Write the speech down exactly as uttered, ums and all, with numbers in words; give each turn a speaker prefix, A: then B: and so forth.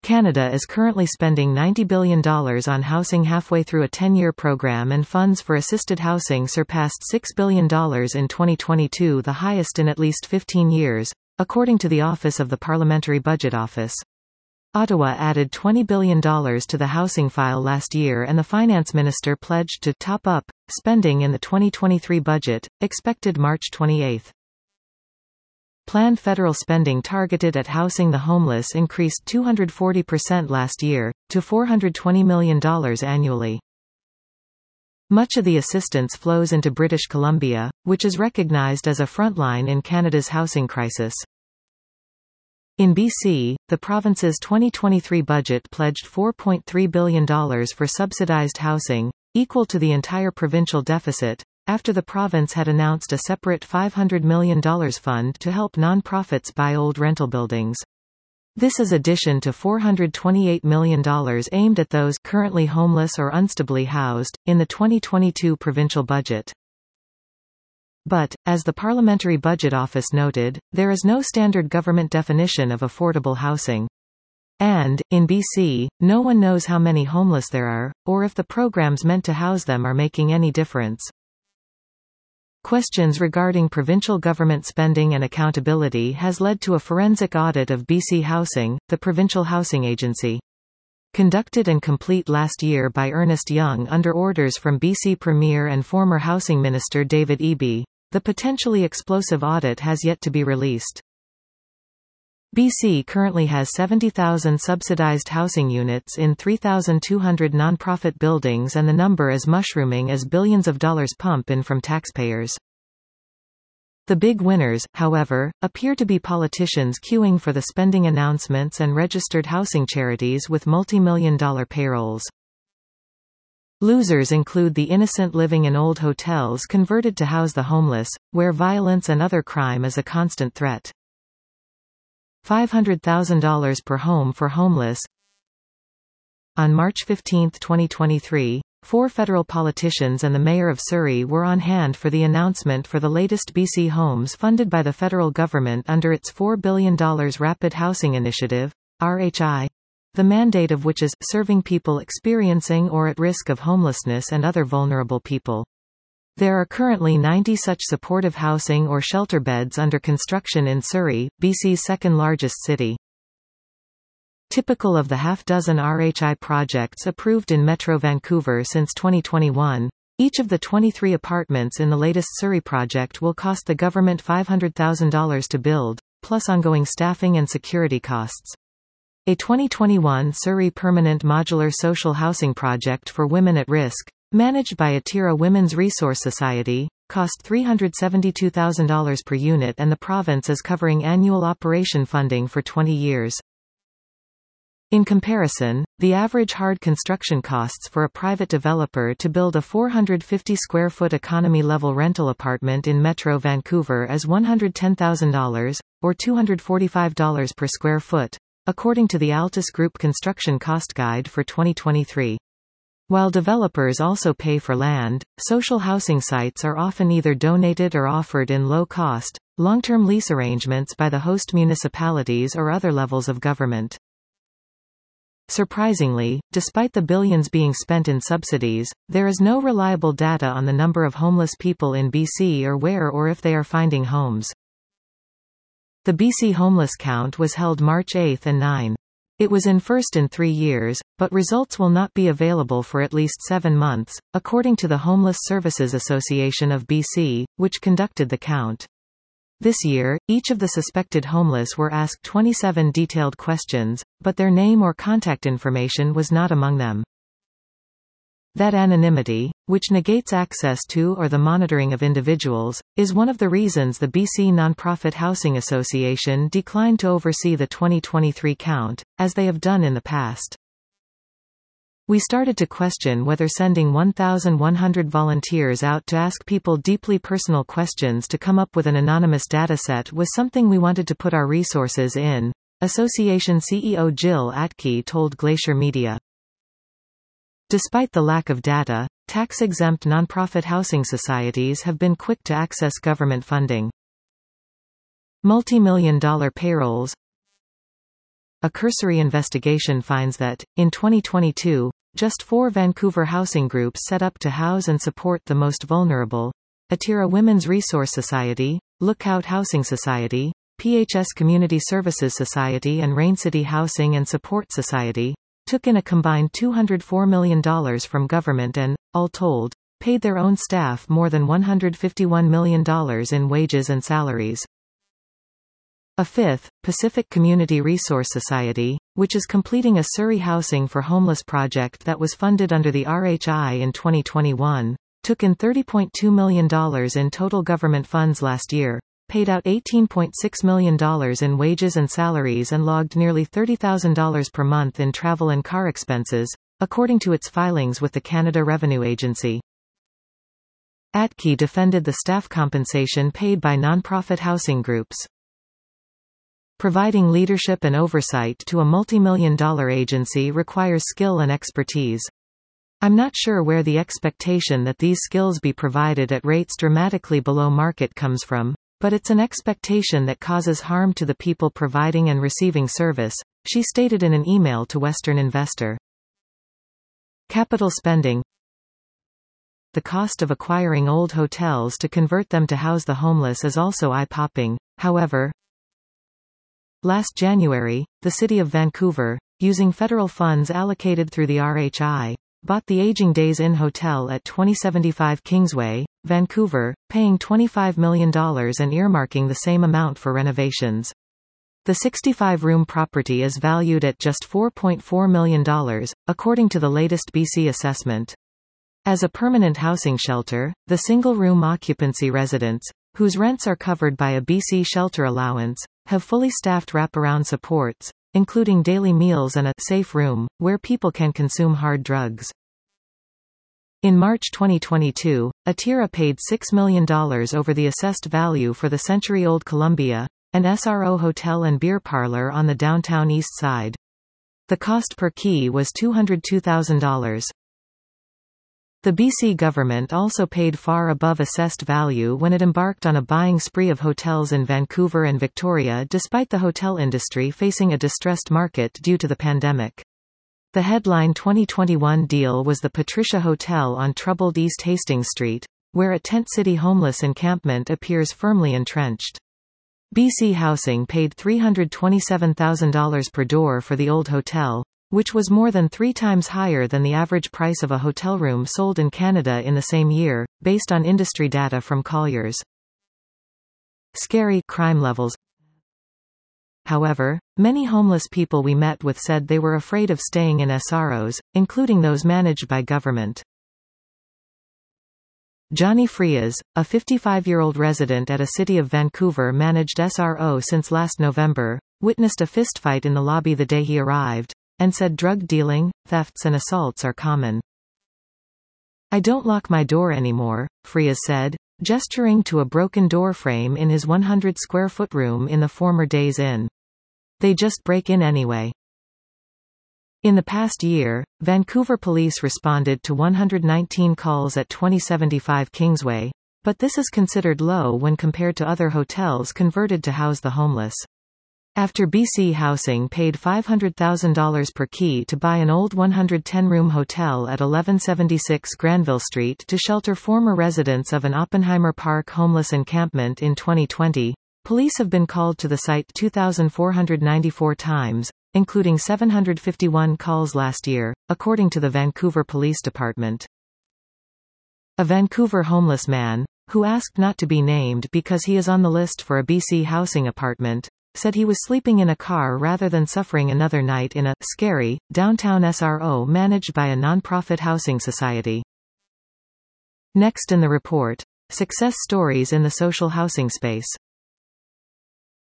A: Canada is currently spending ninety billion dollars on housing halfway through a ten-year program, and funds for assisted housing surpassed six billion dollars in twenty twenty-two, the highest in at least fifteen years, according to the Office of the Parliamentary Budget Office. Ottawa added twenty billion dollars to the housing file last year, and the finance minister pledged to top up spending in the twenty twenty-three budget, expected March twenty-eighth. Planned federal spending targeted at housing the homeless increased two hundred forty percent last year, to four hundred twenty million dollars annually. Much of the assistance flows into British Columbia, which is recognized as a frontline in Canada's housing crisis. In B C, the province's twenty twenty-three budget pledged four point three billion dollars for subsidized housing, equal to the entire provincial deficit, after the province had announced a separate five hundred million dollars fund to help non-profits buy old rental buildings. This is addition to four hundred twenty-eight million dollars aimed at those currently homeless or unstably housed, in the twenty twenty-two provincial budget. But, as the Parliamentary Budget Office noted, there is no standard government definition of affordable housing. And, in B C, no one knows how many homeless there are, or if the programs meant to house them are making any difference. Questions regarding provincial government spending and accountability has led to a forensic audit of B C Housing, the provincial housing agency. Conducted and complete last year by Ernest Young under orders from B C Premier and former Housing Minister David Eby, the potentially explosive audit has yet to be released. B C currently has seventy thousand subsidized housing units in three thousand two hundred nonprofit buildings, and the number is mushrooming as billions of dollars pump in from taxpayers. The big winners, however, appear to be politicians queuing for the spending announcements and registered housing charities with multi-million dollar payrolls. Losers include the innocent living in old hotels converted to house the homeless, where violence and other crime is a constant threat. five hundred thousand dollars per home for homeless. On March fifteenth twenty twenty-three, four federal politicians and the mayor of Surrey were on hand for the announcement for the latest B C homes funded by the federal government under its four billion dollars Rapid Housing Initiative, R H I. The mandate of which is, serving people experiencing or at risk of homelessness and other vulnerable people. There are currently ninety such supportive housing or shelter beds under construction in Surrey, B C's second largest city. Typical of the half-dozen R H I projects approved in Metro Vancouver since twenty twenty-one, each of the twenty-three apartments in the latest Surrey project will cost the government five hundred thousand dollars to build, plus ongoing staffing and security costs. A twenty twenty-one Surrey Permanent Modular Social Housing Project for Women at Risk, managed by Atira Women's Resource Society, cost three hundred seventy-two thousand dollars per unit, and the province is covering annual operation funding for twenty years. In comparison, the average hard construction costs for a private developer to build a four hundred fifty square foot economy-level rental apartment in Metro Vancouver is one hundred ten thousand dollars, or two hundred forty-five dollars per square foot, according to the Altus Group Construction Cost Guide for twenty twenty-three. While developers also pay for land, social housing sites are often either donated or offered in low-cost, long-term lease arrangements by the host municipalities or other levels of government. Surprisingly, despite the billions being spent in subsidies, there is no reliable data on the number of homeless people in B C or where or if they are finding homes. The B C homeless count was held March eighth and ninth. It was in first in three years, but results will not be available for at least seven months, according to the Homeless Services Association of B C, which conducted the count. This year, each of the suspected homeless were asked twenty-seven detailed questions, but their name or contact information was not among them. That anonymity, which negates access to or the monitoring of individuals, is one of the reasons the B C Nonprofit Housing Association declined to oversee the twenty twenty-three count, as they have done in the past. We started to question whether sending one thousand one hundred volunteers out to ask people deeply personal questions to come up with an anonymous dataset was something we wanted to put our resources in, Association C E O Jill Atke told Glacier Media. Despite the lack of data, tax-exempt nonprofit housing societies have been quick to access government funding. Multi-million dollar payrolls. a cursory investigation finds that, in twenty twenty-two, just four Vancouver housing groups set up to house and support the most vulnerable: Atira Women's Resource Society, Lookout Housing Society, P H S Community Services Society and Rain City Housing and Support Society, took in a combined two hundred four million dollars from government and, all told, paid their own staff more than one hundred fifty-one million dollars in wages and salaries. A fifth, Pacific Community Resource Society, which is completing a Surrey Housing for Homeless project that was funded under the R H I in twenty twenty-one, took in thirty point two million dollars in total government funds last year, paid out eighteen point six million dollars in wages and salaries and logged nearly thirty thousand dollars per month in travel and car expenses, according to its filings with the Canada Revenue Agency. A T C I defended the staff compensation paid by nonprofit housing groups. Providing leadership and oversight to a multi-million dollar agency requires skill and expertise. I'm not sure where the expectation that these skills be provided at rates dramatically below market comes from, but it's an expectation that causes harm to the people providing and receiving service, she stated in an email to Western Investor. Capital spending. The cost of acquiring old hotels to convert them to house the homeless is also eye-popping, however. Last January, the City of Vancouver, using federal funds allocated through the R H I, bought the Aging Days Inn Hotel at twenty seventy-five Kingsway, Vancouver, paying twenty-five million dollars and earmarking the same amount for renovations. The sixty-five room property is valued at just four point four million dollars, according to the latest B C assessment. As a permanent housing shelter, the single-room occupancy residents, whose rents are covered by a B C shelter allowance, have fully staffed wraparound supports, including daily meals and a safe room, where people can consume hard drugs. In March twenty twenty-two, Atira paid six million dollars over the assessed value for the century-old Columbia, an S R O hotel and beer parlor on the downtown east side. The cost per key was two hundred two thousand dollars. The B C government also paid far above assessed value when it embarked on a buying spree of hotels in Vancouver and Victoria despite the hotel industry facing a distressed market due to the pandemic. The headline twenty twenty-one deal was the Patricia Hotel on troubled East Hastings Street, where a tent city homeless encampment appears firmly entrenched. B C Housing paid three hundred twenty-seven thousand dollars per door for the old hotel, which was more than three times higher than the average price of a hotel room sold in Canada in the same year, based on industry data from Colliers. Scary crime levels. However, many homeless people we met with said they were afraid of staying in S R Os, including those managed by government. Johnny Frias, a fifty-five-year-old resident at a City of Vancouver-managed S R O since last November, witnessed a fistfight in the lobby the day he arrived, and said drug dealing, thefts and assaults are common. I don't lock my door anymore, Frias said, gesturing to a broken door frame in his one hundred square foot room in the former Days Inn. They just break in anyway. In the past year, Vancouver police responded to one hundred nineteen calls at twenty seventy-five Kingsway, but this is considered low when compared to other hotels converted to house the homeless. After B C Housing paid five hundred thousand dollars per key to buy an old one hundred ten room hotel at eleven seventy-six Granville Street to shelter former residents of an Oppenheimer Park homeless encampment in twenty twenty, police have been called to the site two thousand four hundred ninety-four times, including seven hundred fifty-one calls last year, according to the Vancouver Police Department. A Vancouver homeless man, who asked not to be named because he is on the list for a B C Housing apartment, said he was sleeping in a car rather than suffering another night in a scary downtown S R O managed by a nonprofit housing society. Next in the report, success stories in the social housing space.